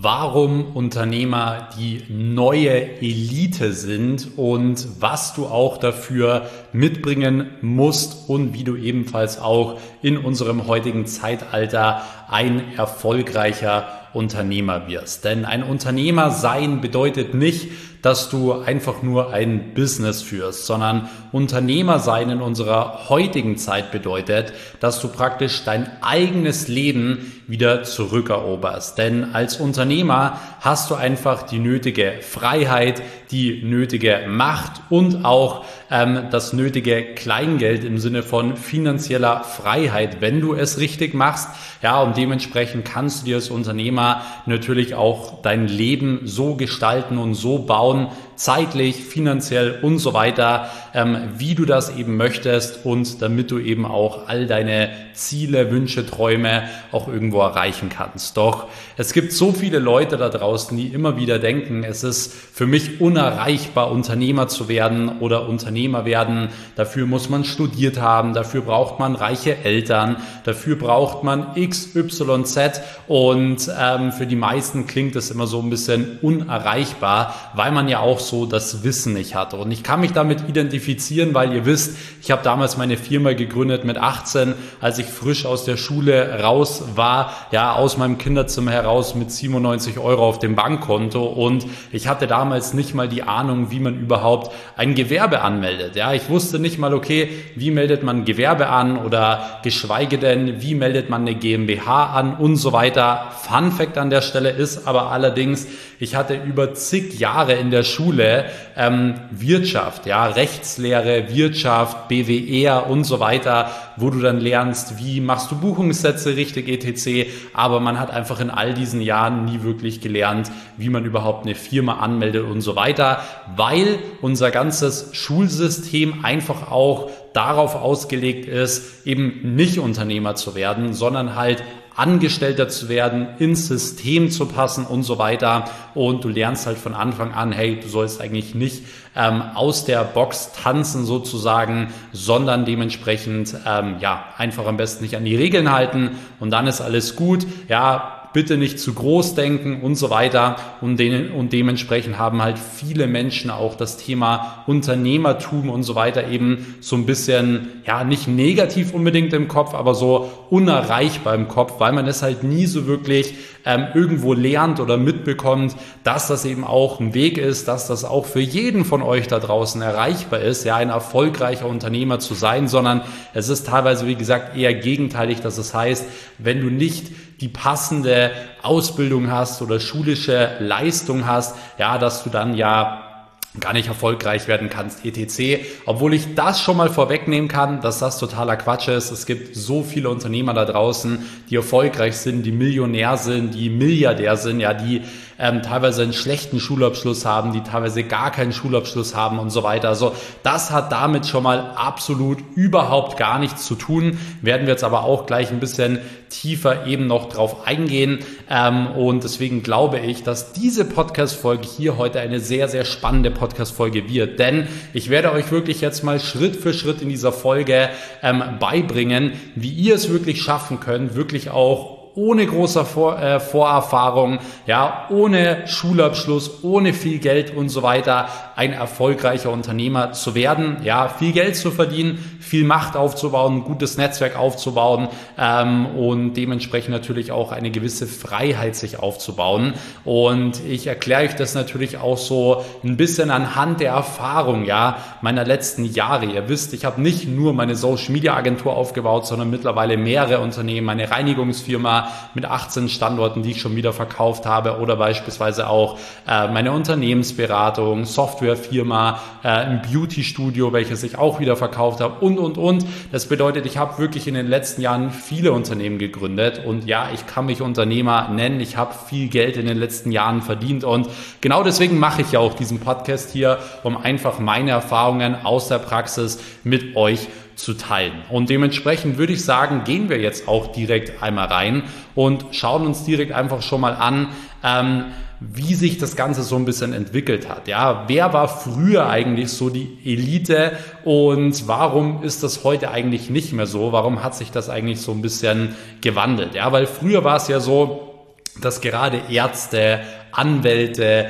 warum Unternehmer die neue Elite sind und was du auch dafür mitbringen musst und wie du ebenfalls auch in unserem heutigen Zeitalter ein erfolgreicher Unternehmer wirst. Denn ein Unternehmer sein bedeutet nicht, dass du einfach nur ein Business führst, sondern Unternehmer sein in unserer heutigen Zeit bedeutet, dass du praktisch dein eigenes Leben wieder zurückeroberst. Denn als Unternehmer hast du einfach die nötige Freiheit, die nötige Macht und auch das nötige Kleingeld im Sinne von finanzieller Freiheit, wenn du es richtig machst. Ja, und dementsprechend kannst du dir als Unternehmer natürlich auch dein Leben so gestalten und so bauen, zeitlich, finanziell und so weiter, wie du das eben möchtest und damit du eben auch all deine Ziele, Wünsche, Träume auch irgendwo erreichen kannst. Doch es gibt so viele Leute da draußen, die immer wieder denken, es ist für mich unerreichbar, Unternehmer zu werden oder Unternehmer werden. Dafür muss man studiert haben, dafür braucht man reiche Eltern, dafür braucht man XYZ und für die meisten klingt es immer so ein bisschen unerreichbar, weil man ja auch so das Wissen nicht hat. Und ich kann mich damit identifizieren, weil ihr wisst, ich habe damals meine Firma gegründet mit 18, als ich frisch aus der Schule raus war, ja, aus meinem Kinderzimmer heraus mit 97 Euro auf dem Bankkonto und ich hatte damals nicht mal die Ahnung, wie man überhaupt ein Gewerbe anmeldet. Ja, ich wusste nicht mal, okay, wie meldet man Gewerbe an oder geschweige denn, wie meldet man eine GmbH an und so weiter. Fun Fact an der Stelle ist aber allerdings, ich hatte über zig Jahre in der Schule Wirtschaft, ja, Rechtslehre, Wirtschaft, BWR und so weiter, wo du dann lernst, wie machst du Buchungssätze richtig etc. Aber man hat einfach in all diesen Jahren nie wirklich gelernt, wie man überhaupt eine Firma anmeldet und so weiter, weil unser ganzes Schulsystem einfach auch darauf ausgelegt ist, eben nicht Unternehmer zu werden, sondern halt Angestellter zu werden, ins System zu passen und so weiter. Und du lernst halt von Anfang an, hey, du sollst eigentlich nicht aus der Box tanzen sozusagen, sondern dementsprechend einfach am besten nicht an die Regeln halten und dann ist alles gut. Ja, bitte nicht zu groß denken und so weiter. Und dementsprechend haben halt viele Menschen auch das Thema Unternehmertum und so weiter eben so ein bisschen, ja, nicht negativ unbedingt im Kopf, aber so unerreichbar im Kopf, weil man es halt nie so wirklich irgendwo lernt oder mitbekommt, dass das eben auch ein Weg ist, dass das auch für jeden von euch da draußen erreichbar ist, ja, ein erfolgreicher Unternehmer zu sein, sondern es ist teilweise, wie gesagt, eher gegenteilig, dass es heißt, wenn du nicht die passende Ausbildung hast oder schulische Leistung hast, ja, dass du dann ja gar nicht erfolgreich werden kannst, etc. Obwohl ich das schon mal vorwegnehmen kann, dass das totaler Quatsch ist. Es gibt so viele Unternehmer da draußen, die erfolgreich sind, die Millionär sind, die Milliardär sind, ja, die teilweise einen schlechten Schulabschluss haben, die teilweise gar keinen Schulabschluss haben und so weiter. Also das hat damit schon mal absolut überhaupt gar nichts zu tun. Werden wir jetzt aber auch gleich ein bisschen tiefer eben noch drauf eingehen. Und deswegen glaube ich, dass diese Podcast-Folge hier heute eine sehr, sehr spannende Podcast-Folge wird. Denn ich werde euch wirklich jetzt mal Schritt für Schritt in dieser Folge beibringen, wie ihr es wirklich schaffen könnt, wirklich auch ohne großer Vorerfahrung, ja, ohne Schulabschluss, ohne viel Geld und so weiter, ein erfolgreicher Unternehmer zu werden, ja, viel Geld zu verdienen, viel Macht aufzubauen, ein gutes Netzwerk aufzubauen und dementsprechend natürlich auch eine gewisse Freiheit sich aufzubauen. Und ich erkläre euch das natürlich auch so ein bisschen anhand der Erfahrung, ja, meiner letzten Jahre. Ihr wisst, ich habe nicht nur meine Social Media Agentur aufgebaut, sondern mittlerweile mehrere Unternehmen, meine Reinigungsfirma mit 18 Standorten, die ich schon wieder verkauft habe oder beispielsweise auch meine Unternehmensberatung, Softwarefirma, ein Beauty-Studio, welches ich auch wieder verkauft habe und. Das bedeutet, ich habe wirklich in den letzten Jahren viele Unternehmen gegründet und ja, ich kann mich Unternehmer nennen. Ich habe viel Geld in den letzten Jahren verdient und genau deswegen mache ich ja auch diesen Podcast hier, um einfach meine Erfahrungen aus der Praxis mit euch zu teilen. Und dementsprechend würde ich sagen, gehen wir jetzt auch direkt einmal rein und schauen uns direkt einfach schon mal an, wie sich das Ganze so ein bisschen entwickelt hat. Ja, wer war früher eigentlich so die Elite und warum ist das heute eigentlich nicht mehr so? Warum hat sich das eigentlich so ein bisschen gewandelt? Ja, weil früher war es ja so, dass gerade Ärzte, Anwälte,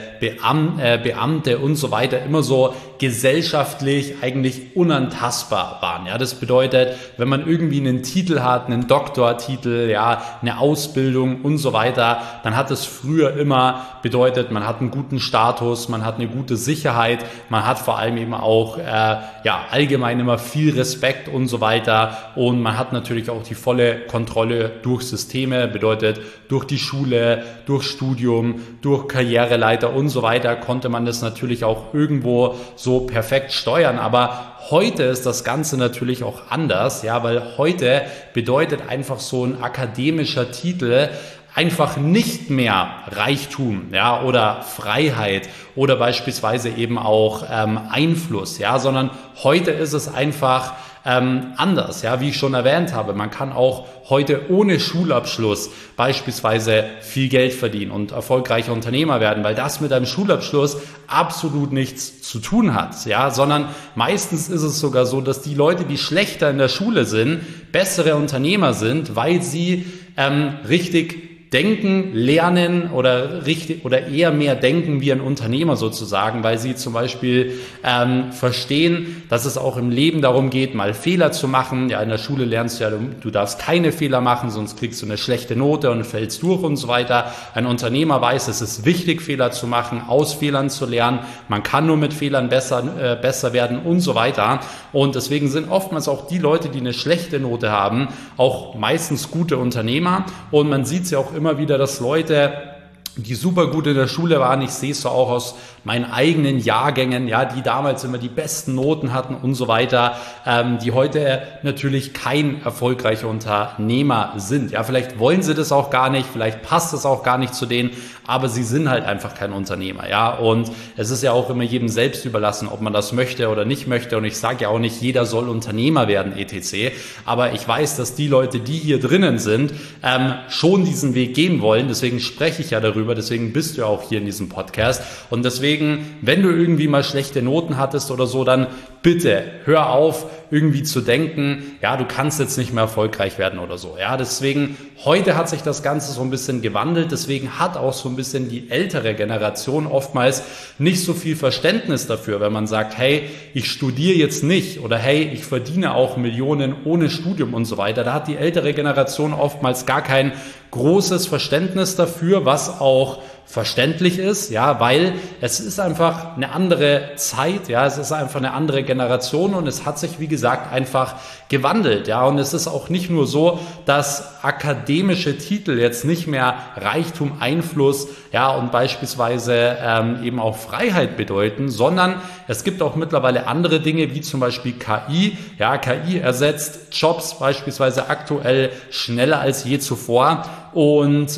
Beamte und so weiter immer so gesellschaftlich eigentlich unantastbar waren. Ja, das bedeutet, wenn man irgendwie einen Titel hat, einen Doktortitel, ja, eine Ausbildung und so weiter, dann hat es früher immer bedeutet, man hat einen guten Status, man hat eine gute Sicherheit, man hat vor allem eben auch allgemein immer viel Respekt und so weiter, und man hat natürlich auch die volle Kontrolle durch Systeme, bedeutet durch die Schule, durch Studium, durch Karriereleiter und so weiter konnte man das natürlich auch irgendwo so perfekt steuern. Aber heute ist das Ganze natürlich auch anders, ja, weil heute bedeutet einfach so ein akademischer Titel einfach nicht mehr Reichtum, ja, oder Freiheit oder beispielsweise eben auch Einfluss, ja, sondern heute ist es einfach anders, ja, wie ich schon erwähnt habe. Man kann auch heute ohne Schulabschluss beispielsweise viel Geld verdienen und erfolgreicher Unternehmer werden, weil das mit einem Schulabschluss absolut nichts zu tun hat, ja, sondern meistens ist es sogar so, dass die Leute, die schlechter in der Schule sind, bessere Unternehmer sind, weil sie richtig denken, lernen oder eher mehr denken wie ein Unternehmer sozusagen, weil sie zum Beispiel verstehen, dass es auch im Leben darum geht, mal Fehler zu machen. Ja, in der Schule lernst du ja, du darfst keine Fehler machen, sonst kriegst du eine schlechte Note und fällst durch und so weiter. Ein Unternehmer weiß, es ist wichtig, Fehler zu machen, aus Fehlern zu lernen. Man kann nur mit Fehlern besser werden und so weiter. Und deswegen sind oftmals auch die Leute, die eine schlechte Note haben, auch meistens gute Unternehmer. Und man sieht es ja auch immer wieder, dass Leute, die super gut in der Schule waren, ich sehe es so auch aus meinen eigenen Jahrgängen, ja, die damals immer die besten Noten hatten und so weiter, die heute natürlich kein erfolgreicher Unternehmer sind. Ja, vielleicht wollen sie das auch gar nicht, vielleicht passt es auch gar nicht zu denen, aber sie sind halt einfach kein Unternehmer, ja, und es ist ja auch immer jedem selbst überlassen, ob man das möchte oder nicht möchte, und ich sage ja auch nicht, jeder soll Unternehmer werden, etc., aber ich weiß, dass die Leute, die hier drinnen sind, schon diesen Weg gehen wollen, deswegen spreche ich ja darüber, deswegen bist du ja auch hier in diesem Podcast, und deswegen, wenn du irgendwie mal schlechte Noten hattest oder so, dann bitte hör auf, irgendwie zu denken, ja, du kannst jetzt nicht mehr erfolgreich werden oder so. Ja, deswegen, heute hat sich das Ganze so ein bisschen gewandelt, deswegen hat auch so ein bisschen die ältere Generation oftmals nicht so viel Verständnis dafür, wenn man sagt, hey, ich studiere jetzt nicht, oder hey, ich verdiene auch Millionen ohne Studium und so weiter. Da hat die ältere Generation oftmals gar kein großes Verständnis dafür, was auch verständlich ist, ja, weil es ist einfach eine andere Zeit, ja, es ist einfach eine andere Generation, und es hat sich, wie gesagt, einfach gewandelt, ja, und es ist auch nicht nur so, dass akademische Titel jetzt nicht mehr Reichtum, Einfluss, ja, und beispielsweise eben auch Freiheit bedeuten, sondern es gibt auch mittlerweile andere Dinge, wie zum Beispiel KI, ja, KI ersetzt Jobs beispielsweise aktuell schneller als je zuvor. Und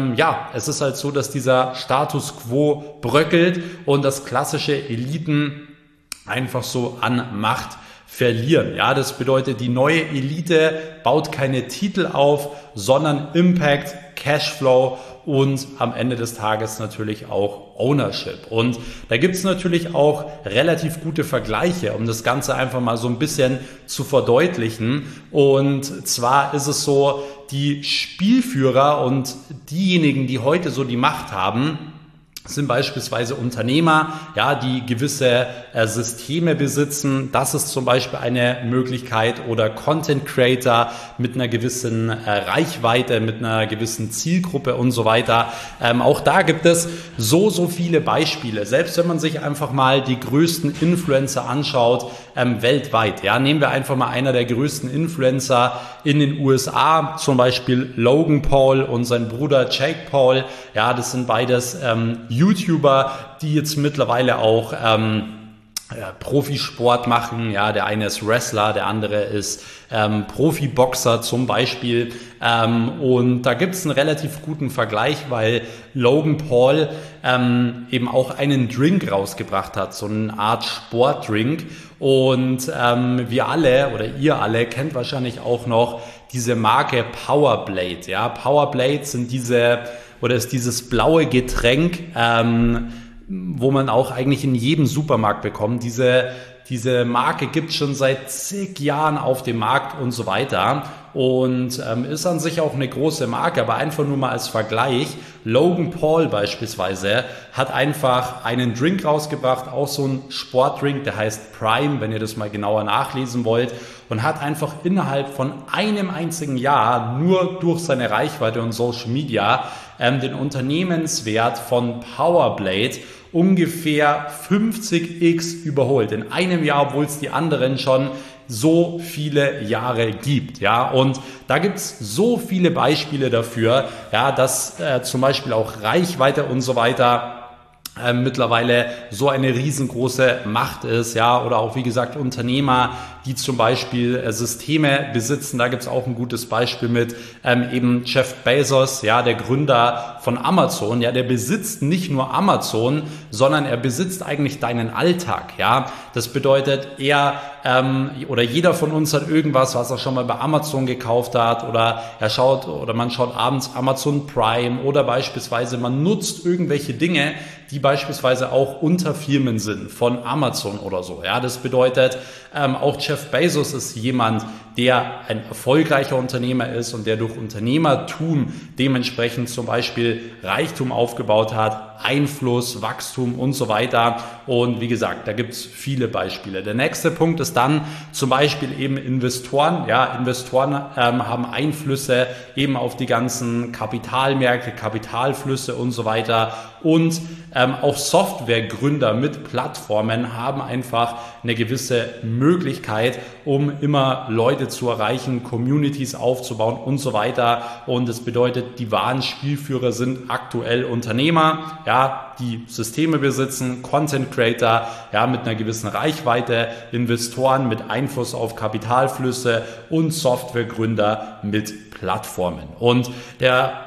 es ist halt so, dass dieser Status quo bröckelt und das klassische Eliten einfach so an Macht verlieren. Ja, das bedeutet, die neue Elite baut keine Titel auf, sondern Impact, Cashflow und am Ende des Tages natürlich auch Ownership. Und da gibt es natürlich auch relativ gute Vergleiche, um das Ganze einfach mal so ein bisschen zu verdeutlichen. Und zwar ist es so, die Spielführer und diejenigen, die heute so die Macht haben, sind beispielsweise Unternehmer, ja, die gewisse Systeme besitzen. Das ist zum Beispiel eine Möglichkeit, oder Content Creator mit einer gewissen Reichweite, mit einer gewissen Zielgruppe und so weiter. Auch da gibt es so viele Beispiele. Selbst wenn man sich einfach mal die größten Influencer anschaut, weltweit. Ja, nehmen wir einfach mal einer der größten Influencer in den USA, zum Beispiel Logan Paul und sein Bruder Jake Paul. Ja, das sind beides YouTuber, die jetzt mittlerweile auch Profisport machen. Ja, der eine ist Wrestler, der andere ist Profiboxer zum Beispiel. Und da gibt es einen relativ guten Vergleich, weil Logan Paul eben auch einen Drink rausgebracht hat, so eine Art Sportdrink. Und wir alle oder ihr alle kennt wahrscheinlich auch noch diese Marke Powerblade. Ja, Powerblade ist dieses blaue Getränk, wo man auch eigentlich in jedem Supermarkt bekommt. Diese Marke gibt es schon seit zig Jahren auf dem Markt und so weiter. und ist an sich auch eine große Marke, aber einfach nur mal als Vergleich. Logan Paul beispielsweise hat einfach einen Drink rausgebracht, auch so ein Sportdrink, der heißt Prime, wenn ihr das mal genauer nachlesen wollt, und hat einfach innerhalb von einem einzigen Jahr nur durch seine Reichweite und Social Media den Unternehmenswert von Powerblade ungefähr 50x überholt. In einem Jahr, obwohl es die anderen schon so viele Jahre gibt, ja, und da gibt's so viele Beispiele dafür, ja, dass zum Beispiel auch Reichweite und so weiter mittlerweile so eine riesengroße Macht ist, ja, oder auch wie gesagt Unternehmer, die zum Beispiel Systeme besitzen. Da gibt's auch ein gutes Beispiel mit eben Jeff Bezos, ja, der Gründer von Amazon, ja, der besitzt nicht nur Amazon, sondern er besitzt eigentlich deinen Alltag, ja. Das bedeutet, er oder jeder von uns hat irgendwas, was er schon mal bei Amazon gekauft hat, oder man schaut abends Amazon Prime, oder beispielsweise man nutzt irgendwelche Dinge, die beispielsweise auch Unterfirmen sind von Amazon oder so. Ja, das bedeutet, auch Jeff Bezos ist jemand, der ein erfolgreicher Unternehmer ist und der durch Unternehmertum dementsprechend zum Beispiel Reichtum aufgebaut hat, Einfluss, Wachstum und so weiter. Und wie gesagt, da gibt's viele Beispiele. Der nächste Punkt ist dann zum Beispiel eben Investoren. Ja, Investoren haben Einflüsse eben auf die ganzen Kapitalmärkte, Kapitalflüsse und so weiter. Und auch Softwaregründer mit Plattformen haben einfach eine gewisse Möglichkeit, um immer Leute zu erreichen, Communities aufzubauen und so weiter. Und das bedeutet, die wahren Spielführer sind aktuell Unternehmer, ja, die Systeme besitzen, Content Creator, ja, mit einer gewissen Reichweite, Investoren mit Einfluss auf Kapitalflüsse und Softwaregründer mit Plattformen. Und der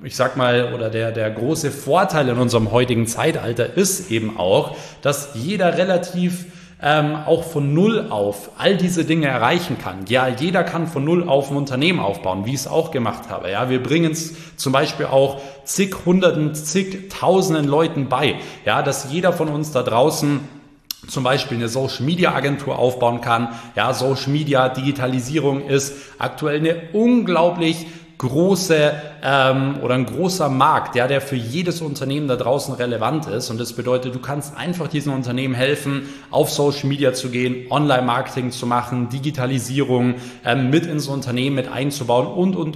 große Vorteil in unserem heutigen Zeitalter ist eben auch, dass jeder relativ auch von Null auf all diese Dinge erreichen kann. Ja, jeder kann von Null auf ein Unternehmen aufbauen, wie ich es auch gemacht habe. Ja, wir bringen es zum Beispiel auch zig Hunderten, zig Tausenden Leuten bei, ja, dass jeder von uns da draußen zum Beispiel eine Social Media Agentur aufbauen kann. Ja, Social Media Digitalisierung ist aktuell eine unglaublich große oder ein großer Markt, ja, der für jedes Unternehmen da draußen relevant ist. Und das bedeutet, du kannst einfach diesen Unternehmen helfen, auf Social Media zu gehen, Online-Marketing zu machen, Digitalisierung mit ins Unternehmen mit einzubauen und.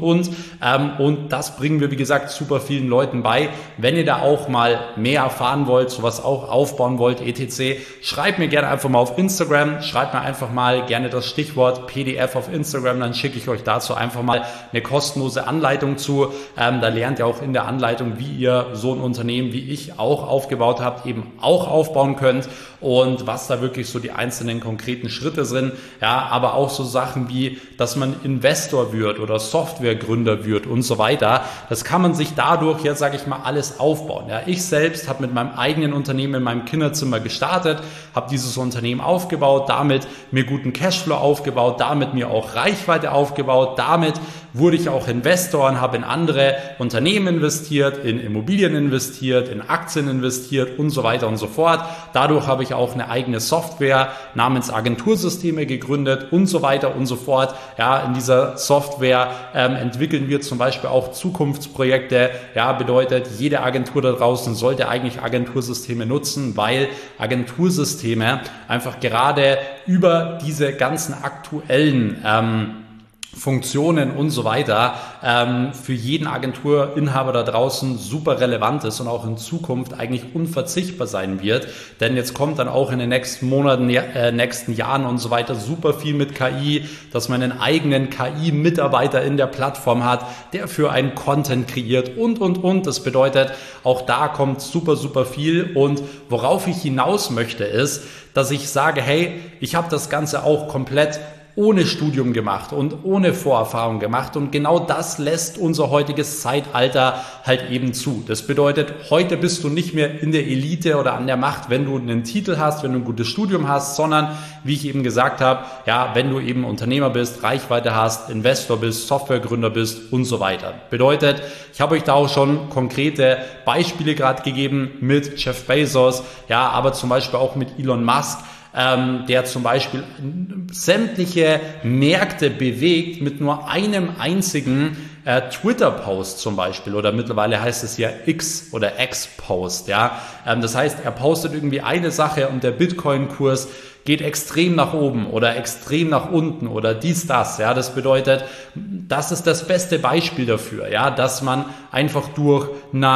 Und das bringen wir, wie gesagt, super vielen Leuten bei. Wenn ihr da auch mal mehr erfahren wollt, sowas auch aufbauen wollt, etc., schreibt mir gerne einfach mal auf Instagram, schreibt mir einfach mal gerne das Stichwort PDF auf Instagram, dann schicke ich euch dazu einfach mal eine kostenlose Anleitung zu. Da lernt ihr auch in der Anleitung, wie ihr so ein Unternehmen, wie ich auch aufgebaut habt, eben auch aufbauen könnt und was da wirklich so die einzelnen konkreten Schritte sind. Ja, aber auch so Sachen wie, dass man Investor wird oder Softwaregründer wird und so weiter. Das kann man sich dadurch, jetzt sage ich mal, alles aufbauen. Ja, ich selbst habe mit meinem eigenen Unternehmen in meinem Kinderzimmer gestartet, habe dieses Unternehmen aufgebaut, damit mir guten Cashflow aufgebaut, damit mir auch Reichweite aufgebaut, damit wurde ich auch Investor und habe in andere Unternehmen investiert, in Immobilien investiert, in Aktien investiert und so weiter und so fort. Dadurch habe ich auch eine eigene Software namens Agentursysteme gegründet und so weiter und so fort. Ja, in dieser Software entwickeln wir zum Beispiel auch Zukunftsprojekte. Ja, bedeutet, jede Agentur da draußen sollte eigentlich Agentursysteme nutzen, weil Agentursysteme einfach gerade über diese ganzen aktuellen Funktionen und so weiter für jeden Agenturinhaber da draußen super relevant ist und auch in Zukunft eigentlich unverzichtbar sein wird. Denn jetzt kommt dann auch in den nächsten Monaten, nächsten Jahren und so weiter super viel mit KI, dass man einen eigenen KI-Mitarbeiter in der Plattform hat, der für einen Content kreiert und. Das bedeutet, auch da kommt super viel. Und worauf ich hinaus möchte ist, dass ich sage, hey, ich habe das Ganze auch komplett ohne Studium gemacht und ohne Vorerfahrung gemacht, und genau das lässt unser heutiges Zeitalter halt eben zu. Das bedeutet, heute bist du nicht mehr in der Elite oder an der Macht, wenn du einen Titel hast, wenn du ein gutes Studium hast, sondern, wie ich eben gesagt habe, ja, wenn du eben Unternehmer bist, Reichweite hast, Investor bist, Softwaregründer bist und so weiter. Bedeutet, ich habe euch da auch schon konkrete Beispiele gerade gegeben mit Jeff Bezos, ja, aber zum Beispiel auch mit Elon Musk. der zum Beispiel sämtliche Märkte bewegt mit nur einem einzigen Twitter-Post zum Beispiel, oder mittlerweile heißt es ja X oder X-Post, ja. Das heißt, er postet irgendwie eine Sache und der Bitcoin-Kurs geht extrem nach oben oder extrem nach unten oder dies, das, ja. Das bedeutet, das ist das beste Beispiel dafür, ja, dass man einfach durch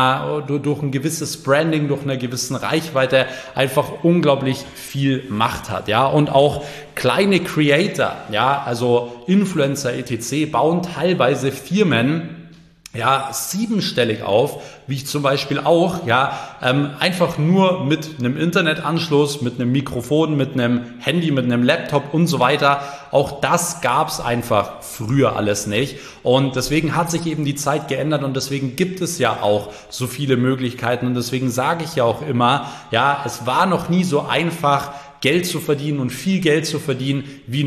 ein gewisses Branding, durch eine gewissen Reichweite einfach unglaublich viel Macht hat, ja. Und auch kleine Creator, ja, also Influencer etc. bauen teilweise Firmen, ja, siebenstellig auf, wie ich zum Beispiel auch, ja, einfach nur mit einem Internetanschluss, mit einem Mikrofon, mit einem Handy, mit einem Laptop und so weiter. Auch das gab's einfach früher alles nicht. Und deswegen hat sich eben die Zeit geändert und deswegen gibt es ja auch so viele Möglichkeiten und deswegen sage ich ja auch immer, ja, es war noch nie so einfach, Geld zu verdienen und viel Geld zu verdienen wie in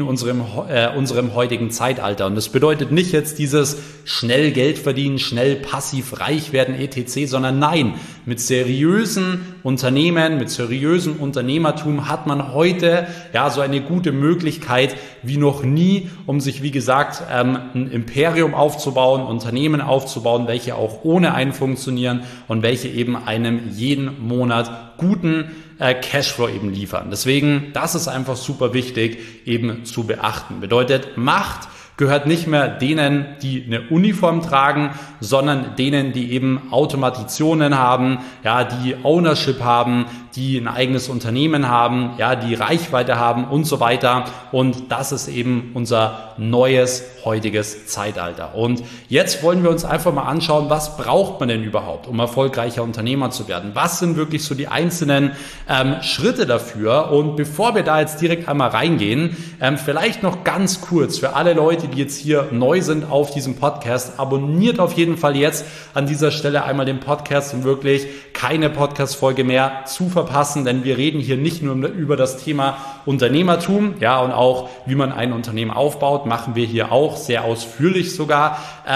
unserem heutigen Zeitalter. Und das bedeutet nicht jetzt dieses schnell Geld verdienen, schnell passiv reich werden etc., sondern nein, mit seriösen Unternehmen, mit seriösem Unternehmertum hat man heute ja so eine gute Möglichkeit wie noch nie, um sich wie gesagt ein Imperium aufzubauen, Unternehmen aufzubauen, welche auch ohne einen funktionieren und welche eben einem jeden Monat guten Cashflow eben liefern. Deswegen, das ist einfach super wichtig eben zu beachten. Bedeutet, Macht gehört nicht mehr denen, die eine Uniform tragen, sondern denen, die eben Automatisationen haben, ja, die Ownership haben, die ein eigenes Unternehmen haben, ja, die Reichweite haben und so weiter. Und das ist eben unser neues heutiges Zeitalter. Und jetzt wollen wir uns einfach mal anschauen, was braucht man denn überhaupt, um erfolgreicher Unternehmer zu werden? Was sind wirklich so die einzelnen Schritte dafür? Und bevor wir da jetzt direkt einmal reingehen, vielleicht noch ganz kurz für alle Leute, die jetzt hier neu sind auf diesem Podcast, abonniert auf jeden Fall jetzt an dieser Stelle einmal den Podcast, um wirklich keine Podcast-Folge mehr zu verpassen, denn wir reden hier nicht nur über das Thema Unternehmertum, ja, und auch wie man ein Unternehmen aufbaut, machen wir hier auch sehr ausführlich sogar,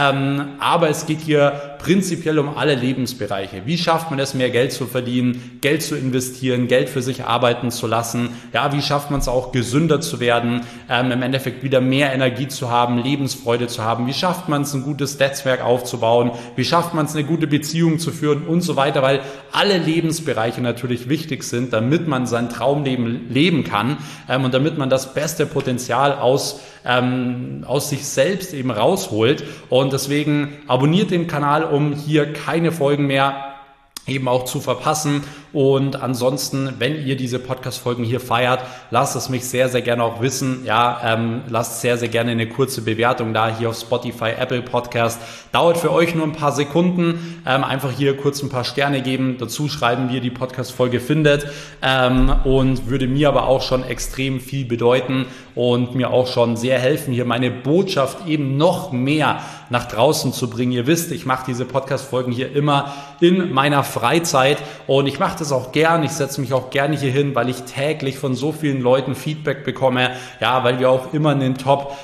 aber es geht hier prinzipiell um alle Lebensbereiche. Wie schafft man es, mehr Geld zu verdienen, Geld zu investieren, Geld für sich arbeiten zu lassen? Ja, wie schafft man es auch, gesünder zu werden, im Endeffekt wieder mehr Energie zu haben, Lebensfreude zu haben? Wie schafft man es, ein gutes Netzwerk aufzubauen? Wie schafft man es, eine gute Beziehung zu führen und so weiter? Weil alle Lebensbereiche natürlich wichtig sind, damit man sein Traumleben leben kann und damit man das beste Potenzial aus sich selbst eben rausholt. Und deswegen abonniert den Kanal, um hier keine Folgen mehr eben auch zu verpassen. Und ansonsten, wenn ihr diese Podcast-Folgen hier feiert, lasst es mich sehr, sehr gerne auch wissen. Ja, lasst sehr, sehr gerne eine kurze Bewertung da hier auf Spotify, Apple Podcast. Dauert für euch nur ein paar Sekunden. Einfach hier kurz ein paar Sterne geben, dazu schreiben, wie ihr die Podcast-Folge findet. Und würde mir aber auch schon extrem viel bedeuten und mir auch schon sehr helfen, hier meine Botschaft eben noch mehr nach draußen zu bringen. Ihr wisst, ich mache diese Podcast-Folgen hier immer in meiner Freizeit und ich mache das auch gern. Ich setze mich auch gerne hier hin, weil ich täglich von so vielen Leuten Feedback bekomme. Ja, weil wir auch immer in den Top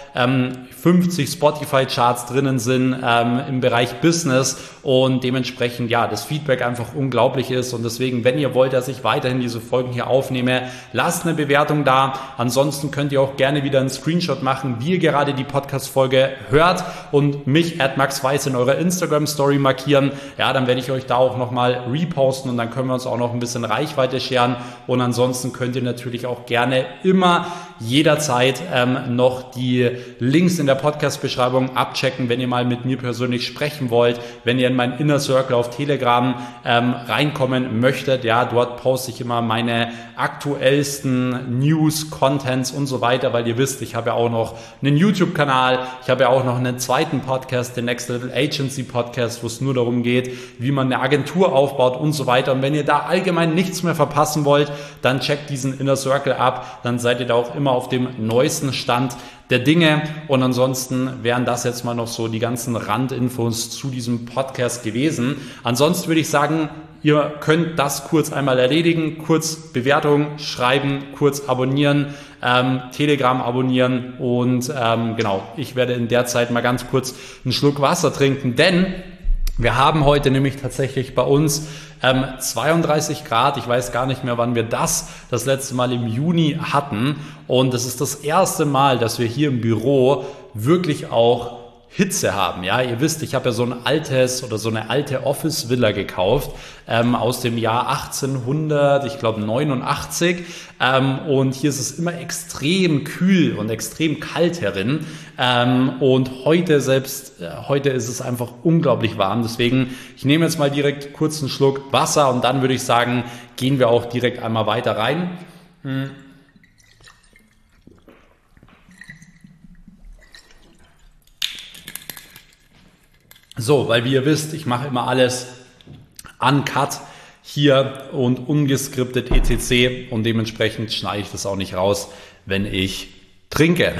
50 Spotify-Charts drinnen sind im Bereich Business und dementsprechend ja das Feedback einfach unglaublich ist und deswegen, wenn ihr wollt, dass ich weiterhin diese Folgen hier aufnehme, lasst eine Bewertung da. Ansonsten könnt ihr auch gerne wieder einen Screenshot machen, wie ihr gerade die Podcast-Folge hört und mich @maxweiss in eurer Instagram-Story markieren. Ja, dann werde ich euch da auch nochmal reposten und dann können wir uns auch noch ein bisschen Reichweite scheren und ansonsten könnt ihr natürlich auch gerne immer jederzeit noch die Links in der Podcast-Beschreibung abchecken, wenn ihr mal mit mir persönlich sprechen wollt, wenn ihr in meinen Inner Circle auf Telegram reinkommen möchtet. Ja, dort poste ich immer meine aktuellsten News, Contents und so weiter, weil ihr wisst, ich habe ja auch noch einen YouTube-Kanal, ich habe ja auch noch einen zweiten Podcast, den Next Level Agency Podcast, wo es nur darum geht, wie man eine Agentur aufbaut und so weiter. Und wenn ihr da allgemein nichts mehr verpassen wollt, dann checkt diesen Inner Circle ab, dann seid ihr da auch immer auf dem neuesten Stand der Dinge und ansonsten wären das jetzt mal noch so die ganzen Randinfos zu diesem Podcast gewesen. Ansonsten würde ich sagen, ihr könnt das kurz einmal erledigen, kurz Bewertung schreiben, kurz abonnieren, Telegram abonnieren und genau, ich werde in der Zeit mal ganz kurz einen Schluck Wasser trinken, denn wir haben heute nämlich tatsächlich bei uns 32 Grad. Ich weiß gar nicht mehr, wann wir das letzte Mal im Juni hatten. Und es ist das erste Mal, dass wir hier im Büro wirklich auch Hitze haben. Ja, ihr wisst, ich habe ja so ein altes oder so eine alte Office-Villa gekauft aus dem Jahr 1800, ich glaube 89. Und hier ist es immer extrem kühl und extrem kalt herin. Und heute ist es einfach unglaublich warm. Deswegen, ich nehme jetzt mal direkt kurz einen Schluck Wasser und dann würde ich sagen, gehen wir auch direkt einmal weiter rein. So, weil wie ihr wisst, ich mache immer alles uncut hier und ungeskriptet etc. und dementsprechend schneide ich das auch nicht raus, wenn ich trinke.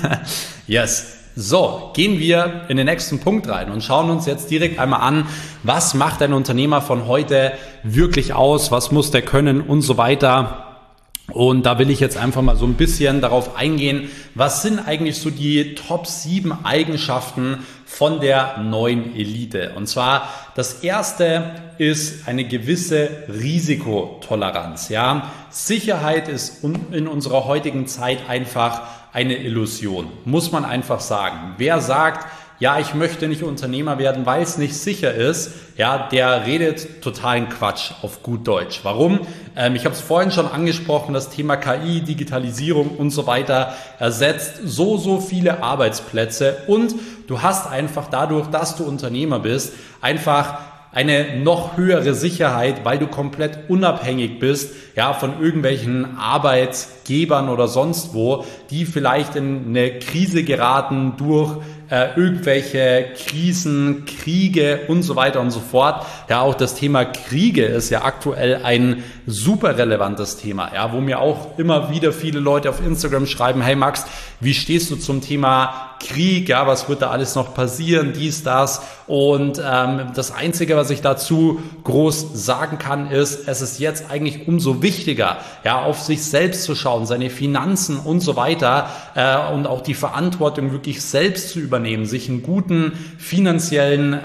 Yes. So, gehen wir in den nächsten Punkt rein und schauen uns jetzt direkt einmal an, was macht ein Unternehmer von heute wirklich aus, was muss der können und so weiter. Und da will ich jetzt einfach mal so ein bisschen darauf eingehen, was sind eigentlich so die Top 7 Eigenschaften von der neuen Elite. Und zwar das erste ist eine gewisse Risikotoleranz. Ja, Sicherheit ist in unserer heutigen Zeit einfach eine Illusion, muss man einfach sagen. Wer sagt, ja, ich möchte nicht Unternehmer werden, weil es nicht sicher ist, ja, der redet totalen Quatsch auf gut Deutsch. Warum? Ich habe es vorhin schon angesprochen, das Thema KI, Digitalisierung und so weiter ersetzt so viele Arbeitsplätze und du hast einfach dadurch, dass du Unternehmer bist, einfach eine noch höhere Sicherheit, weil du komplett unabhängig bist, ja, von irgendwelchen Arbeitgebern oder sonst wo, die vielleicht in eine Krise geraten durch irgendwelche Krisen, Kriege und so weiter und so fort. Ja, auch das Thema Kriege ist ja aktuell ein super relevantes Thema, ja, wo mir auch immer wieder viele Leute auf Instagram schreiben, hey Max, wie stehst du zum Thema Krieg, ja, was wird da alles noch passieren, dies, das und das Einzige, was ich dazu groß sagen kann, ist, es ist jetzt eigentlich umso wichtiger, ja, auf sich selbst zu schauen, seine Finanzen und so weiter und auch die Verantwortung wirklich selbst zu übernehmen, sich einen guten finanziellen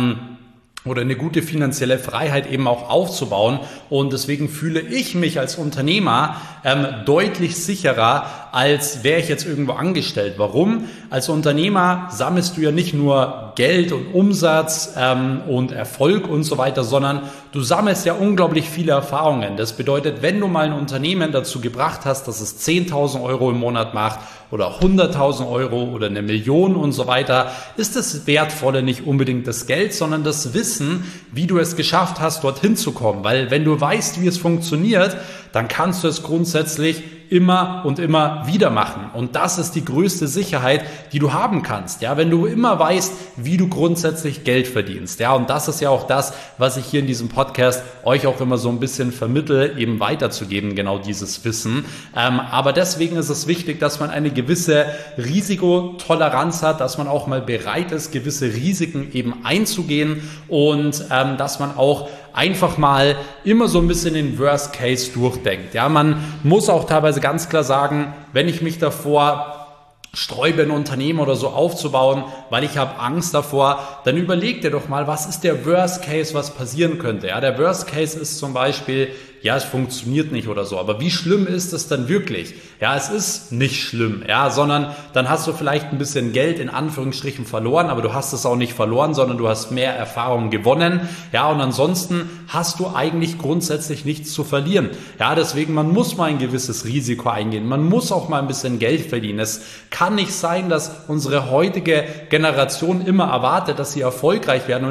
oder eine gute finanzielle Freiheit eben auch aufzubauen. Und deswegen fühle ich mich als Unternehmer deutlich sicherer, als wäre ich jetzt irgendwo angestellt. Warum? Als Unternehmer sammelst du ja nicht nur Geld und Umsatz und Erfolg und so weiter, sondern du sammelst ja unglaublich viele Erfahrungen. Das bedeutet, wenn du mal ein Unternehmen dazu gebracht hast, dass es 10.000 Euro im Monat macht oder 100.000 Euro oder 1 Million und so weiter, ist das Wertvolle nicht unbedingt das Geld, sondern das Wissen, wie du es geschafft hast, dorthin zu kommen. Weil wenn du weißt, wie es funktioniert, dann kannst du es grundsätzlich immer und immer wieder machen. Und das ist die größte Sicherheit, die du haben kannst. Ja, wenn du immer weißt, wie du grundsätzlich Geld verdienst. Ja, und das ist ja auch das, was ich hier in diesem Podcast euch auch immer so ein bisschen vermittle, eben weiterzugeben, genau dieses Wissen. Aber deswegen ist es wichtig, dass man eine gewisse Risikotoleranz hat, dass man auch mal bereit ist, gewisse Risiken eben einzugehen und dass man auch einfach mal immer so ein bisschen den Worst Case durchdenkt. Ja, man muss auch teilweise ganz klar sagen, wenn ich mich davor sträube, ein Unternehmen oder so aufzubauen, weil ich habe Angst davor, dann überleg dir doch mal, was ist der Worst Case, was passieren könnte. Ja, der Worst Case ist zum Beispiel, ja, es funktioniert nicht oder so. Aber wie schlimm ist es dann wirklich? Ja, es ist nicht schlimm, ja, sondern dann hast du vielleicht ein bisschen Geld in Anführungsstrichen verloren, aber du hast es auch nicht verloren, sondern du hast mehr Erfahrung gewonnen. Ja, und ansonsten hast du eigentlich grundsätzlich nichts zu verlieren. Ja, deswegen, man muss mal ein gewisses Risiko eingehen. Man muss auch mal ein bisschen Geld verdienen. Es kann nicht sein, dass unsere heutige Generation immer erwartet, dass sie erfolgreich werden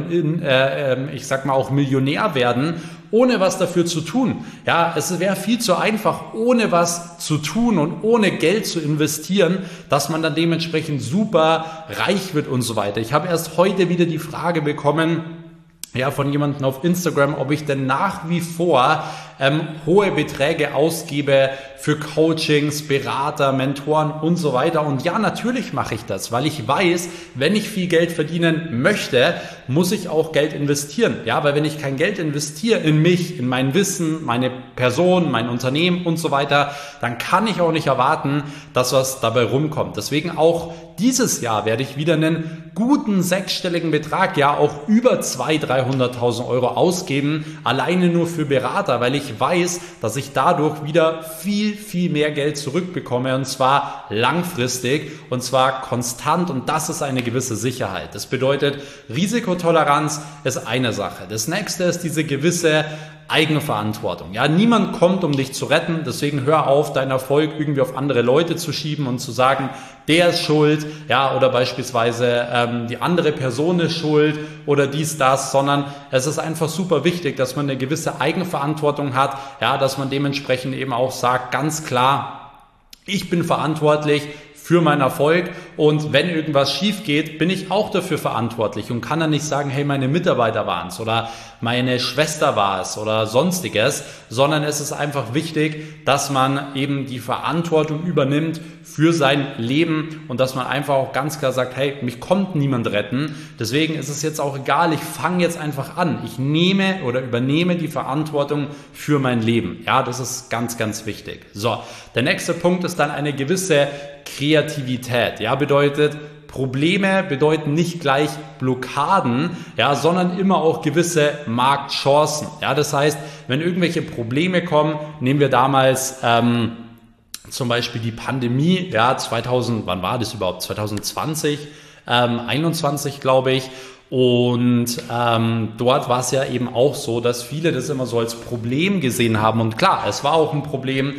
und ich sag mal auch Millionär werden, ohne was dafür zu tun. Ja, es wäre viel zu einfach, ohne was zu tun und ohne Geld zu investieren, dass man dann dementsprechend super reich wird und so weiter. Ich habe erst heute wieder die Frage bekommen, ja, von jemandem auf Instagram, ob ich denn nach wie vor hohe Beträge ausgebe für Coachings, Berater, Mentoren und so weiter. Und ja, natürlich mache ich das, weil ich weiß, wenn ich viel Geld verdienen möchte, muss ich auch Geld investieren. Ja, weil wenn ich kein Geld investiere in mich, in mein Wissen, meine Person, mein Unternehmen und so weiter, dann kann ich auch nicht erwarten, dass was dabei rumkommt. Deswegen auch dieses Jahr werde ich wieder einen guten sechsstelligen Betrag, ja auch über 200.000, 300.000 Euro ausgeben, alleine nur für Berater, weil ich weiß, dass ich dadurch wieder viel, viel mehr Geld zurückbekomme und zwar langfristig und zwar konstant und das ist eine gewisse Sicherheit. Das bedeutet, Risikotoleranz ist eine Sache. Das nächste ist diese gewisse Eigenverantwortung. Ja, niemand kommt, um dich zu retten, deswegen hör auf, deinen Erfolg irgendwie auf andere Leute zu schieben und zu sagen, der ist schuld, ja, oder beispielsweise die andere Person ist schuld oder dies, das, sondern es ist einfach super wichtig, dass man eine gewisse Eigenverantwortung hat, ja, dass man dementsprechend eben auch sagt, ganz klar, ich bin verantwortlich für meinen Erfolg und wenn irgendwas schief geht, bin ich auch dafür verantwortlich und kann dann nicht sagen, hey, meine Mitarbeiter waren es oder meine Schwester war es oder sonstiges, sondern es ist einfach wichtig, dass man eben die Verantwortung übernimmt für sein Leben und dass man einfach auch ganz klar sagt, hey, mich kommt niemand retten, deswegen ist es jetzt auch egal, ich fange jetzt einfach an, ich nehme oder übernehme die Verantwortung für mein Leben. Ja, das ist ganz, ganz wichtig. So, der nächste Punkt ist dann eine gewisse Kreativität, ja, bedeutet, Probleme bedeuten nicht gleich Blockaden, ja, sondern immer auch gewisse Marktchancen. Ja, das heißt, wenn irgendwelche Probleme kommen, nehmen wir damals zum Beispiel die Pandemie, ja, wann war das überhaupt? 2020, 21 glaube ich. Und dort war es ja eben auch so, dass viele das immer so als Problem gesehen haben. Und klar, es war auch ein Problem,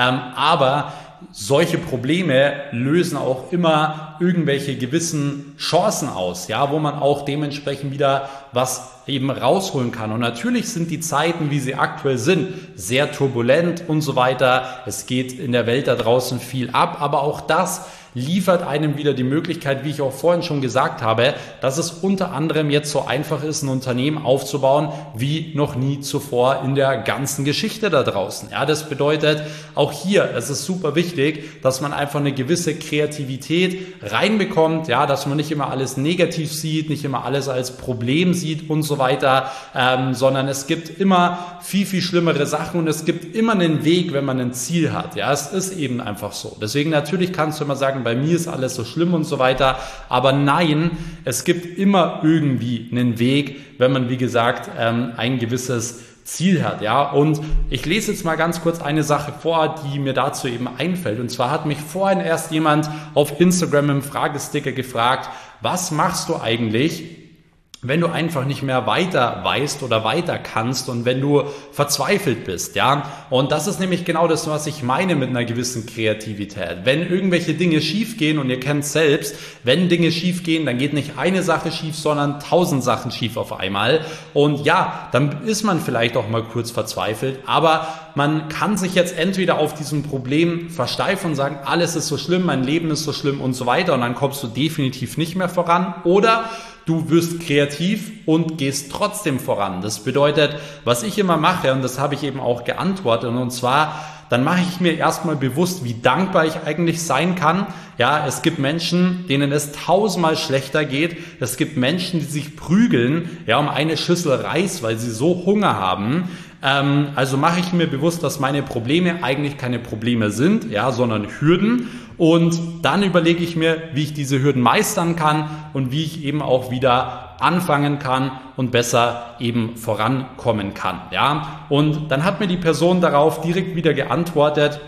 aber solche Probleme lösen auch immer irgendwelche gewissen Chancen aus, ja, wo man auch dementsprechend wieder was eben rausholen kann. Und natürlich sind die Zeiten, wie sie aktuell sind, sehr turbulent und so weiter. Es geht in der Welt da draußen viel ab, aber auch das liefert einem wieder die Möglichkeit, wie ich auch vorhin schon gesagt habe, dass es unter anderem jetzt so einfach ist, ein Unternehmen aufzubauen, wie noch nie zuvor in der ganzen Geschichte da draußen. Ja, das bedeutet, auch hier, es ist super wichtig, dass man einfach eine gewisse Kreativität reinbekommt, ja, dass man nicht immer alles negativ sieht, nicht immer alles als Problem sieht und so weiter, sondern es gibt immer viel, viel schlimmere Sachen und es gibt immer einen Weg, wenn man ein Ziel hat. Ja, es ist eben einfach so. Deswegen natürlich kannst du immer sagen, bei mir ist alles so schlimm und so weiter, aber nein, es gibt immer irgendwie einen Weg, wenn man, wie gesagt, ein gewisses Ziel hat, ja, und ich lese jetzt mal ganz kurz eine Sache vor, die mir dazu eben einfällt, und zwar hat mich vorhin erst jemand auf Instagram im Fragesticker gefragt, was machst du eigentlich, wenn du einfach nicht mehr weiter weißt oder weiter kannst und wenn du verzweifelt bist, ja. Und das ist nämlich genau das, was ich meine mit einer gewissen Kreativität. Wenn irgendwelche Dinge schief gehen und ihr kennt es selbst, wenn Dinge schief gehen, dann geht nicht eine Sache schief, sondern 1000 Sachen schief auf einmal. Und ja, dann ist man vielleicht auch mal kurz verzweifelt, aber man kann sich jetzt entweder auf diesem Problem versteifen und sagen, alles ist so schlimm, mein Leben ist so schlimm und so weiter und dann kommst du definitiv nicht mehr voran, oder du wirst kreativ und gehst trotzdem voran. Das bedeutet, was ich immer mache, und das habe ich eben auch geantwortet, und zwar, dann mache ich mir erstmal bewusst, wie dankbar ich eigentlich sein kann. Ja, es gibt Menschen, denen es 1000-mal schlechter geht. Es gibt Menschen, die sich prügeln, ja, um eine Schüssel Reis, weil sie so Hunger haben. Also mache ich mir bewusst, dass meine Probleme eigentlich keine Probleme sind, ja, sondern Hürden. Und dann überlege ich mir, wie ich diese Hürden meistern kann und wie ich eben auch wieder anfangen kann und besser eben vorankommen kann. Ja, und dann hat mir die Person darauf direkt wieder geantwortet,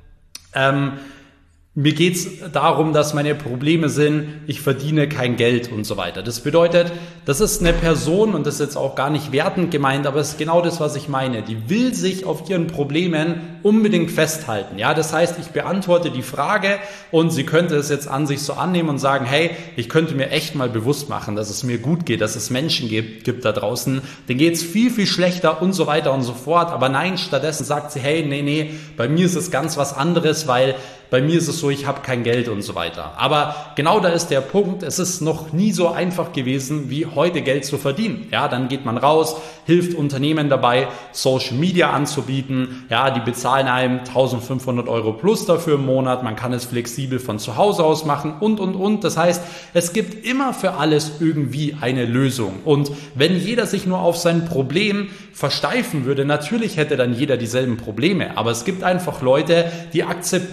mir geht's darum, dass meine Probleme sind, ich verdiene kein Geld und so weiter. Das bedeutet, das ist eine Person, und das ist jetzt auch gar nicht wertend gemeint, aber es ist genau das, was ich meine. Die will sich auf ihren Problemen unbedingt festhalten. Ja, das heißt, ich beantworte die Frage und sie könnte es jetzt an sich so annehmen und sagen, hey, ich könnte mir echt mal bewusst machen, dass es mir gut geht, dass es Menschen gibt da draußen, denen geht's viel, viel schlechter und so weiter und so fort. Aber nein, stattdessen sagt sie, hey, nee, bei mir ist es ganz was anderes, weil bei mir ist es so, ich habe kein Geld und so weiter. Aber genau da ist der Punkt, es ist noch nie so einfach gewesen, wie heute Geld zu verdienen. Ja, dann geht man raus, hilft Unternehmen dabei, Social Media anzubieten. Ja, die bezahlen einem 1.500 Euro plus dafür im Monat. Man kann es flexibel von zu Hause aus machen und. Das heißt, es gibt immer für alles irgendwie eine Lösung. Und wenn jeder sich nur auf sein Problem versteifen würde, natürlich hätte dann jeder dieselben Probleme. Aber es gibt einfach Leute, die akzeptieren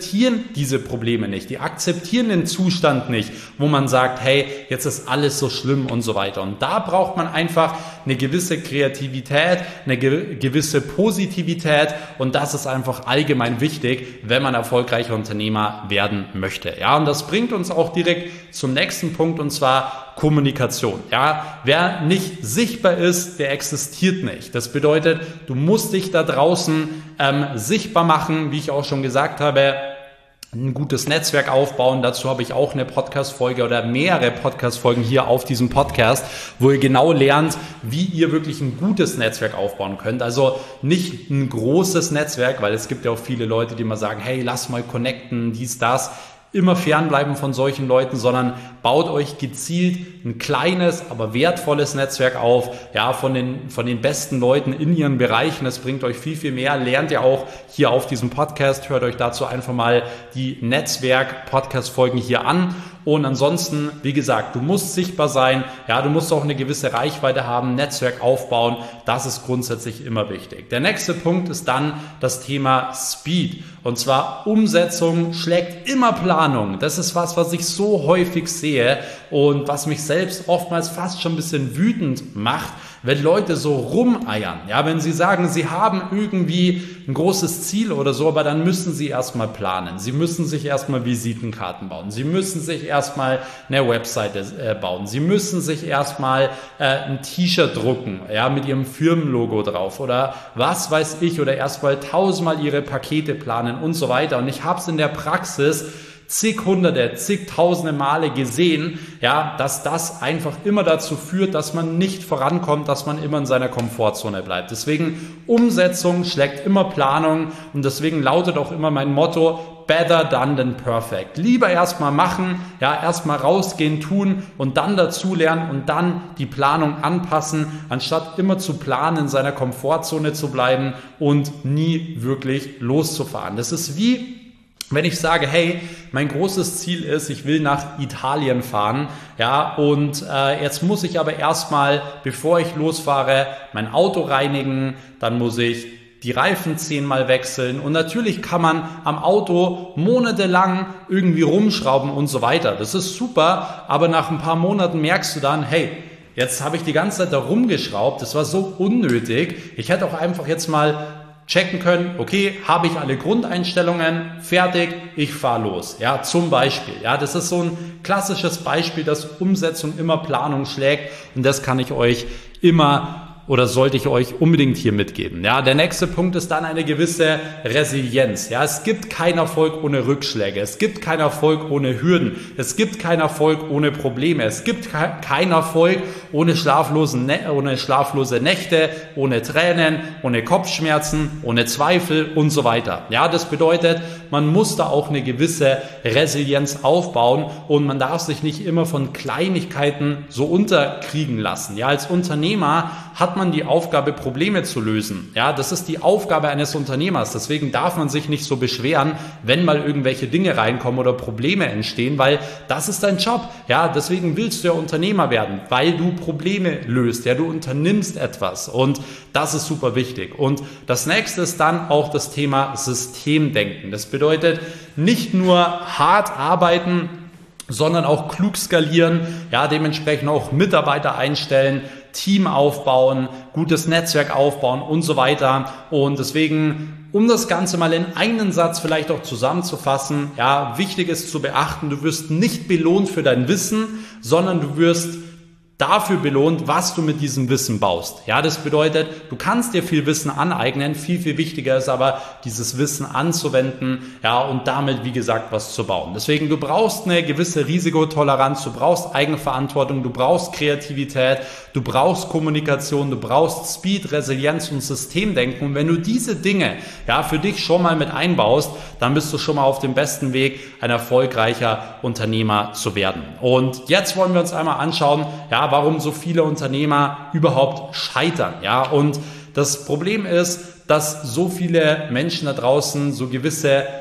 diese Probleme nicht, die akzeptieren den Zustand nicht, wo man sagt, hey, jetzt ist alles so schlimm und so weiter. Und da braucht man einfach eine gewisse Kreativität, eine gewisse Positivität und das ist einfach allgemein wichtig, wenn man erfolgreicher Unternehmer werden möchte. Ja, und das bringt uns auch direkt zum nächsten Punkt und zwar Kommunikation. Ja, wer nicht sichtbar ist, der existiert nicht. Das bedeutet, du musst dich da draußen sichtbar machen, wie ich auch schon gesagt habe, ein gutes Netzwerk aufbauen. Dazu habe ich auch eine Podcast-Folge oder mehrere Podcast-Folgen hier auf diesem Podcast, wo ihr genau lernt, wie ihr wirklich ein gutes Netzwerk aufbauen könnt. Also nicht ein großes Netzwerk, weil es gibt ja auch viele Leute, die mal sagen, hey, lass mal connecten, dies, das. Immer fernbleiben von solchen Leuten, sondern baut euch gezielt ein kleines, aber wertvolles Netzwerk auf, ja, von den besten Leuten in ihren Bereichen. Das bringt euch viel, viel mehr. Lernt ihr auch hier auf diesem Podcast. Hört euch dazu einfach mal die Netzwerk-Podcast-Folgen hier an. Und ansonsten, wie gesagt, du musst sichtbar sein, ja, du musst auch eine gewisse Reichweite haben, Netzwerk aufbauen, das ist grundsätzlich immer wichtig. Der nächste Punkt ist dann das Thema Speed und zwar Umsetzung schlägt immer Planung. Das ist was ich so häufig sehe und was mich selbst oftmals fast schon ein bisschen wütend macht, wenn Leute so rumeiern, ja, wenn sie sagen, sie haben irgendwie ein großes Ziel oder so, aber dann müssen sie erstmal planen. Sie müssen sich erstmal Visitenkarten bauen. Sie müssen sich erstmal eine Webseite bauen. Sie müssen sich erstmal ein T-Shirt drucken, ja, mit ihrem Firmenlogo drauf oder was weiß ich oder erstmal 1000-mal ihre Pakete planen und so weiter. Und ich habe es in der Praxis zigtausende Male gesehen, ja, dass das einfach immer dazu führt, dass man nicht vorankommt, dass man immer in seiner Komfortzone bleibt. Deswegen Umsetzung schlägt immer Planung und deswegen lautet auch immer mein Motto, better done than perfect. Lieber erstmal machen, ja, erstmal rausgehen, tun und dann dazulernen und dann die Planung anpassen, anstatt immer zu planen, in seiner Komfortzone zu bleiben und nie wirklich loszufahren. Das ist wie wenn ich sage, hey, mein großes Ziel ist, ich will nach Italien fahren, ja, und jetzt muss ich aber erstmal, bevor ich losfahre, mein Auto reinigen, dann muss ich die Reifen 10-mal wechseln und natürlich kann man am Auto monatelang irgendwie rumschrauben und so weiter. Das ist super, aber nach ein paar Monaten merkst du dann, hey, jetzt habe ich die ganze Zeit da rumgeschraubt, das war so unnötig, ich hätte auch einfach jetzt mal checken können, okay, habe ich alle Grundeinstellungen, fertig, ich fahre los. Ja, zum Beispiel. Ja, das ist so ein klassisches Beispiel, dass Umsetzung immer Planung schlägt und das kann ich euch immer oder sollte ich euch unbedingt hier mitgeben. Ja, der nächste Punkt ist dann eine gewisse Resilienz. Ja, es gibt keinen Erfolg ohne Rückschläge. Es gibt keinen Erfolg ohne Hürden. Es gibt keinen Erfolg ohne Probleme. Es gibt keinen Erfolg ohne schlaflose Nächte, ohne Tränen, ohne Kopfschmerzen, ohne Zweifel und so weiter. Ja, das bedeutet, man muss da auch eine gewisse Resilienz aufbauen und man darf sich nicht immer von Kleinigkeiten so unterkriegen lassen. Ja, als Unternehmer hat man die Aufgabe, Probleme zu lösen. Ja, das ist die Aufgabe eines Unternehmers. Deswegen darf man sich nicht so beschweren, wenn mal irgendwelche Dinge reinkommen oder Probleme entstehen, weil das ist dein Job. Ja, deswegen willst du ja Unternehmer werden, weil du Probleme löst. Ja, du unternimmst etwas und das ist super wichtig. Und das nächste ist dann auch das Thema Systemdenken. Das bedeutet nicht nur hart arbeiten, sondern auch klug skalieren, ja, dementsprechend auch Mitarbeiter einstellen, Team aufbauen, gutes Netzwerk aufbauen und so weiter. Und deswegen, um das Ganze mal in einen Satz vielleicht auch zusammenzufassen, ja, wichtig ist zu beachten, du wirst nicht belohnt für dein Wissen, sondern du wirst dafür belohnt, was du mit diesem Wissen baust. Ja, das bedeutet, du kannst dir viel Wissen aneignen, viel wichtiger ist aber, dieses Wissen anzuwenden, ja, und damit, wie gesagt, was zu bauen. Deswegen, du brauchst eine gewisse Risikotoleranz, du brauchst Eigenverantwortung, du brauchst Kreativität, du brauchst Kommunikation, du brauchst Speed, Resilienz und Systemdenken. Und wenn du diese Dinge, ja, für dich schon mal mit einbaust, dann bist du schon mal auf dem besten Weg, ein erfolgreicher Unternehmer zu werden. Und jetzt wollen wir uns einmal anschauen, ja, warum so viele Unternehmer überhaupt scheitern. Ja, und das Problem ist, dass so viele Menschen da draußen so gewisse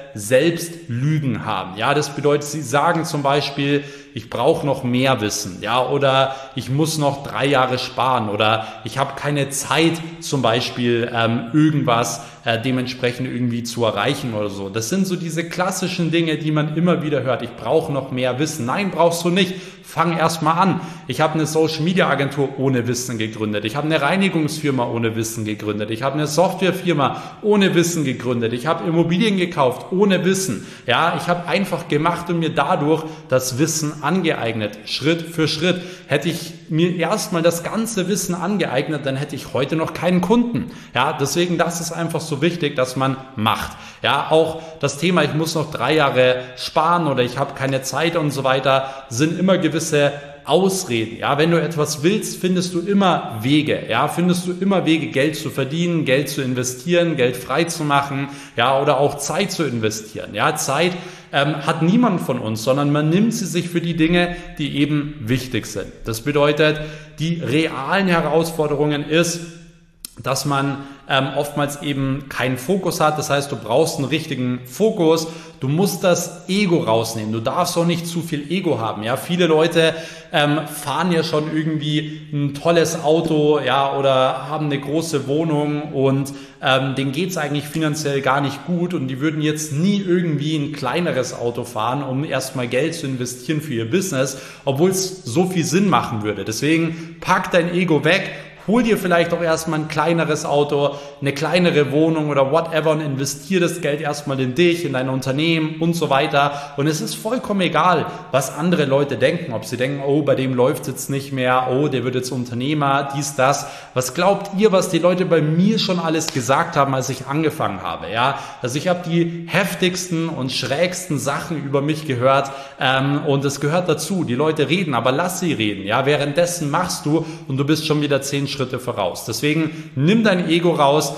Selbstlügen haben. Ja, das bedeutet, sie sagen zum Beispiel, ich brauche noch mehr Wissen, ja, oder ich muss noch 3 Jahre sparen oder ich habe keine Zeit, zum Beispiel irgendwas dementsprechend irgendwie zu erreichen oder so. Das sind so diese klassischen Dinge, die man immer wieder hört. Ich brauche noch mehr Wissen. Nein, brauchst du nicht. Fang erst mal an. Ich habe eine Social-Media-Agentur ohne Wissen gegründet. Ich habe eine Reinigungsfirma ohne Wissen gegründet. Ich habe eine Softwarefirma ohne Wissen gegründet. Ich habe Immobilien gekauft ohne Wissen. Ja, ich habe einfach gemacht und mir dadurch das Wissen angeeignet. Schritt für Schritt. Hätte ich mir erstmal das ganze Wissen angeeignet, dann hätte ich heute noch keinen Kunden. Ja, deswegen, das ist einfach so wichtig, dass man macht. Ja, auch das Thema, ich muss noch 3 Jahre sparen oder ich habe keine Zeit und so weiter, sind immer gewisse Ausreden. Ja, wenn du etwas willst, findest du immer Wege. Ja, findest du immer Wege, Geld zu verdienen, Geld zu investieren, Geld frei zu machen, ja, oder auch Zeit zu investieren. Ja, Zeit hat niemand von uns, sondern man nimmt sie sich für die Dinge, die eben wichtig sind. Das bedeutet, die realen Herausforderungen ist, dass man oftmals eben keinen Fokus hat. Das heißt, du brauchst einen richtigen Fokus. Du musst das Ego rausnehmen. Du darfst auch nicht zu viel Ego haben. Ja, viele Leute fahren ja schon irgendwie ein tolles Auto, ja, oder haben eine große Wohnung und denen geht's eigentlich finanziell gar nicht gut und die würden jetzt nie irgendwie ein kleineres Auto fahren, um erstmal Geld zu investieren für ihr Business, obwohl es so viel Sinn machen würde. Deswegen pack dein Ego weg. Hol dir vielleicht auch erstmal ein kleineres Auto, eine kleinere Wohnung oder whatever und investier das Geld erstmal in dich, in dein Unternehmen und so weiter. Und es ist vollkommen egal, was andere Leute denken. Ob sie denken, oh, bei dem läuft es jetzt nicht mehr, oh, der wird jetzt Unternehmer, dies, das. Was glaubt ihr, was die Leute bei mir schon alles gesagt haben, als ich angefangen habe? Ja, also ich habe die heftigsten und schrägsten Sachen über mich gehört und es gehört dazu. Die Leute reden, aber lass sie reden. Ja, währenddessen machst du und du bist schon wieder 10 Schritte voraus. Deswegen nimm dein Ego raus,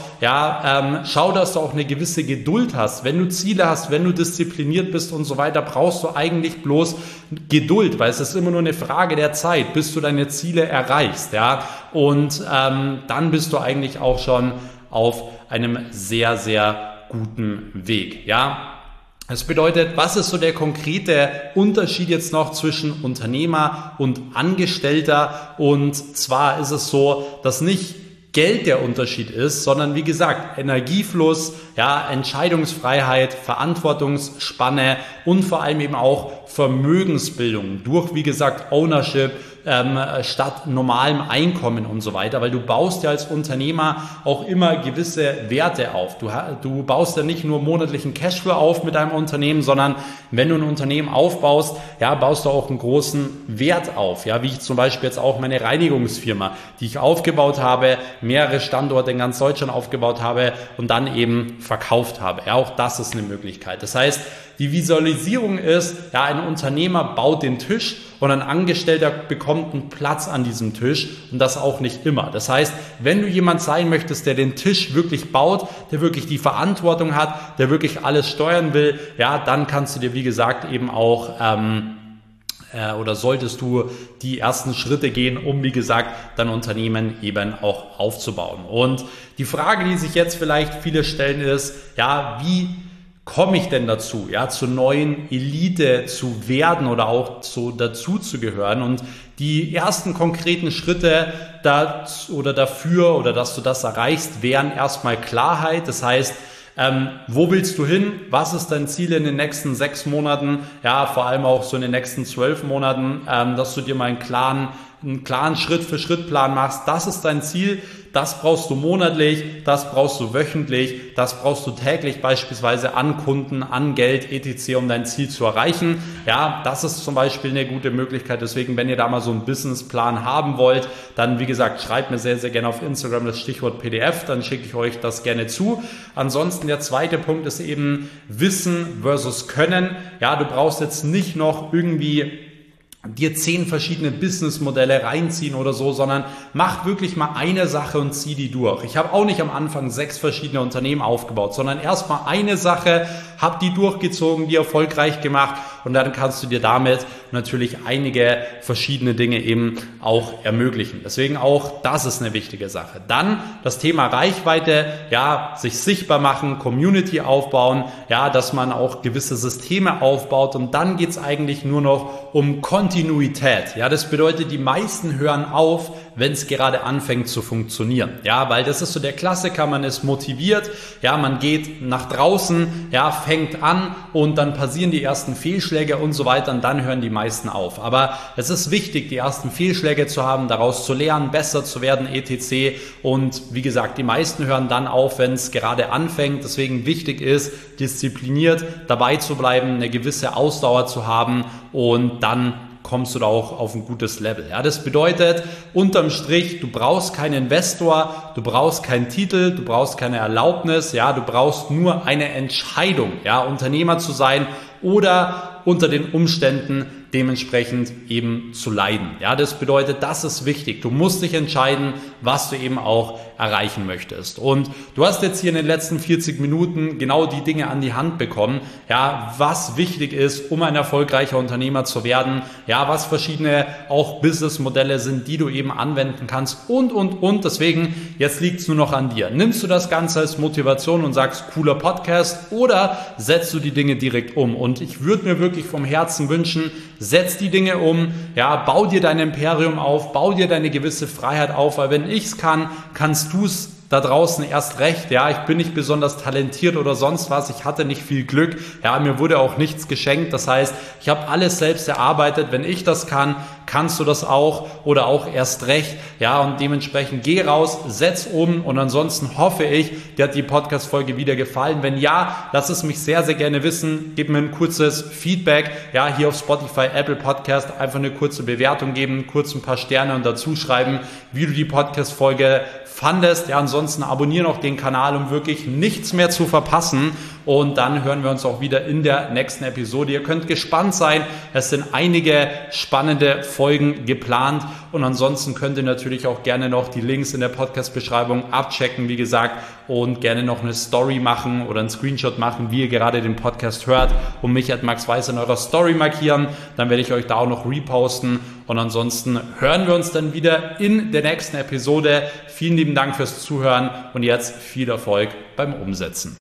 ja, schau, dass du auch eine gewisse Geduld hast. Wenn du Ziele hast, wenn du diszipliniert bist und so weiter, brauchst du eigentlich bloß Geduld, weil es ist immer nur eine Frage der Zeit, bis du deine Ziele erreichst, ja, und dann bist du eigentlich auch schon auf einem sehr, sehr guten Weg, ja. Das bedeutet, was ist so der konkrete Unterschied jetzt noch zwischen Unternehmer und Angestellter? Und zwar ist es so, dass nicht Geld der Unterschied ist, sondern wie gesagt, Energiefluss, ja, Entscheidungsfreiheit, Verantwortungsspanne und vor allem eben auch Vermögensbildung durch, wie gesagt, Ownership, statt normalem Einkommen und so weiter, weil du baust ja als Unternehmer auch immer gewisse Werte auf. Du baust ja nicht nur monatlichen Cashflow auf mit deinem Unternehmen, sondern wenn du ein Unternehmen aufbaust, ja, baust du auch einen großen Wert auf, ja, wie ich zum Beispiel jetzt auch meine Reinigungsfirma, die ich aufgebaut habe, mehrere Standorte in ganz Deutschland aufgebaut habe und dann eben verkauft habe. Ja, auch das ist eine Möglichkeit. Das heißt, die Visualisierung ist, ja, ein Unternehmer baut den Tisch und ein Angestellter bekommt einen Platz an diesem Tisch und das auch nicht immer. Das heißt, wenn du jemand sein möchtest, der den Tisch wirklich baut, der wirklich die Verantwortung hat, der wirklich alles steuern will, ja, dann kannst du dir, wie gesagt, eben auch oder solltest du die ersten Schritte gehen, um, wie gesagt, dein Unternehmen eben auch aufzubauen. Und die Frage, die sich jetzt vielleicht viele stellen, ist, ja, wie komme ich denn dazu, ja, zur neuen Elite zu werden oder auch dazu zu gehören? Und die ersten konkreten Schritte dafür oder dass du das erreichst, wären erstmal Klarheit. Das heißt, wo willst du hin? Was ist dein Ziel in den nächsten 6 Monaten? Ja, vor allem auch so in den nächsten 12 Monaten, dass du dir mal einen klaren Schritt-für-Schritt-Plan machst. Das ist dein Ziel. Das brauchst du monatlich, das brauchst du wöchentlich, das brauchst du täglich beispielsweise an Kunden, an Geld, etc., um dein Ziel zu erreichen. Ja, das ist zum Beispiel eine gute Möglichkeit. Deswegen, wenn ihr da mal so einen Businessplan haben wollt, dann, wie gesagt, schreibt mir sehr, sehr gerne auf Instagram das Stichwort PDF, dann schicke ich euch das gerne zu. Ansonsten der zweite Punkt ist eben Wissen versus Können. Ja, du brauchst jetzt nicht noch irgendwie dir 10 verschiedene Businessmodelle reinziehen oder so, sondern mach wirklich mal eine Sache und zieh die durch. Ich habe auch nicht am Anfang 6 verschiedene Unternehmen aufgebaut, sondern erstmal eine Sache, hab die durchgezogen, die erfolgreich gemacht und dann kannst du dir damit natürlich einige verschiedene Dinge eben auch ermöglichen. Deswegen auch das ist eine wichtige Sache. Dann das Thema Reichweite, ja, sich sichtbar machen, Community aufbauen, ja, dass man auch gewisse Systeme aufbaut und dann geht's eigentlich nur noch um Kontinuität. Ja, das bedeutet, die meisten hören auf, wenn es gerade anfängt zu funktionieren. Ja, weil das ist so der Klassiker, man ist motiviert, ja, man geht nach draußen, ja, fängt an und dann passieren die ersten Fehlschläge und so weiter und dann hören die meisten auf. Aber es ist wichtig, die ersten Fehlschläge zu haben, daraus zu lernen, besser zu werden, etc. Und wie gesagt, die meisten hören dann auf, wenn es gerade anfängt. Deswegen wichtig ist, diszipliniert dabei zu bleiben, eine gewisse Ausdauer zu haben und dann kommst du da auch auf ein gutes Level. Ja, das bedeutet, unterm Strich, du brauchst keinen Investor, du brauchst keinen Titel, du brauchst keine Erlaubnis, ja, du brauchst nur eine Entscheidung, ja, Unternehmer zu sein oder unter den Umständen dementsprechend eben zu leiden. Ja, das bedeutet, das ist wichtig. Du musst dich entscheiden, was du eben auch erreichen möchtest. Und du hast jetzt hier in den letzten 40 Minuten genau die Dinge an die Hand bekommen, ja, was wichtig ist, um ein erfolgreicher Unternehmer zu werden, ja, was verschiedene auch Businessmodelle sind, die du eben anwenden kannst und. Deswegen, jetzt liegt es nur noch an dir. Nimmst du das Ganze als Motivation und sagst, cooler Podcast, oder setzt du die Dinge direkt um? Und ich würde mir wirklich vom Herzen wünschen, setz die Dinge um, ja, bau dir dein Imperium auf, bau dir deine gewisse Freiheit auf, weil wenn ich's kann, kannst du's da draußen erst recht. Ja, ich bin nicht besonders talentiert oder sonst was, ich hatte nicht viel Glück, ja, mir wurde auch nichts geschenkt, das heißt, ich habe alles selbst erarbeitet. Wenn ich das kann, kannst du das auch oder auch erst recht, ja, und dementsprechend geh raus, setz um und ansonsten hoffe ich, dir hat die Podcast-Folge wieder gefallen. Wenn ja, lass es mich sehr, sehr gerne wissen, gib mir ein kurzes Feedback, ja, hier auf Spotify, Apple Podcast, einfach eine kurze Bewertung geben, kurz ein paar Sterne und dazu schreiben, wie du die Podcast-Folge fandest. Ja, ansonsten abonniere noch den Kanal, um wirklich nichts mehr zu verpassen. Und dann hören wir uns auch wieder in der nächsten Episode. Ihr könnt gespannt sein. Es sind einige spannende Folgen geplant. Und ansonsten könnt ihr natürlich auch gerne noch die Links in der Podcast-Beschreibung abchecken, wie gesagt, und gerne noch eine Story machen oder einen Screenshot machen, wie ihr gerade den Podcast hört, und mich @maxweiss in eurer Story markieren. Dann werde ich euch da auch noch reposten. Und ansonsten hören wir uns dann wieder in der nächsten Episode. Vielen lieben Dank fürs Zuhören und jetzt viel Erfolg beim Umsetzen.